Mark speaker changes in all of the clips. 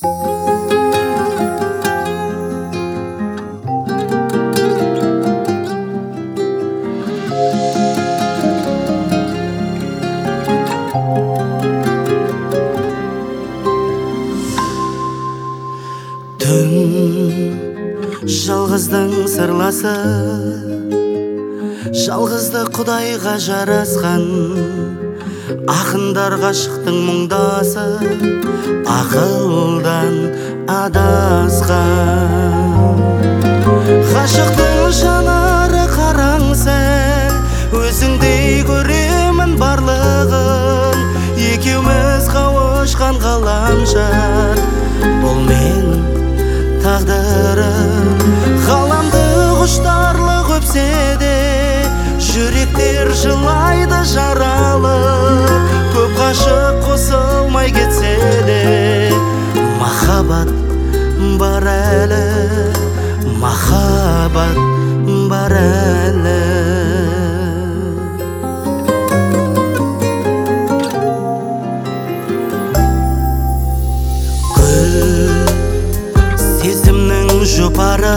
Speaker 1: Түн жалғыздың сырласы, жалғызды Құдайға жарасқан, ақындар ғашықтың мұңдасы, ақылдан адасқан. Ғашықтың жанары қараң сәл, өзіңдей көремін барлығын, екеуміз қауышқан ғаламшар, бұл мен тағдырым. Ғаламды құштарлық өпсе де, жүректер жылайды жаралы, көп ғашық қосылмай кетсе де, махаббат бар әлі, махаббат бар әлі. Сезімнің жұпары,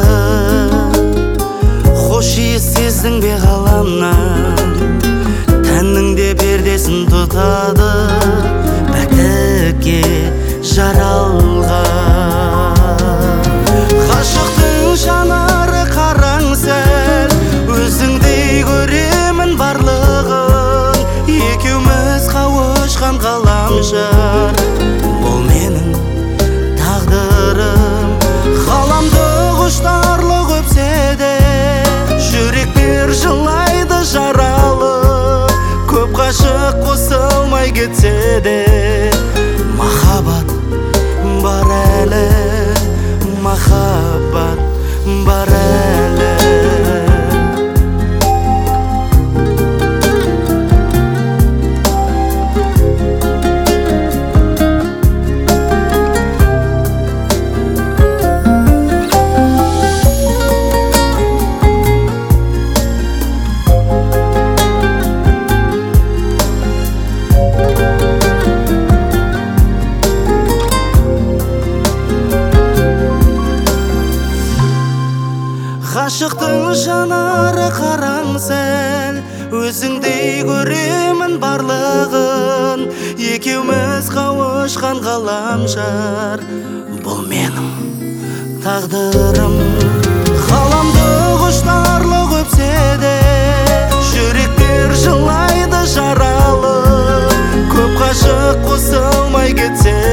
Speaker 1: хош иіс сездің бе ғаламнан, тәннің де пердесін тұтады пәктікке жаралған. Ғашықтың жанары қараң сәл, өзіңдей көремін барлығын, екеуміз қауышқан ғаламшар, бұл менің тағдырым. Ғаламды құштарлық өпсе де, жүректер жылайды жаралы, көп ғашық қосылмай кетсе де, махаббат бар әлі, махаббат бар әлі. Ғашықтың жанары қараң сәл, өзіңдей көремін барлығын, екеуміз қауышқан ғаламшар, бұл менің тағдырым. Ғаламды құштарлық өпсе де, жүректер жылайды жаралы, көп ғашық қосылмай кетсе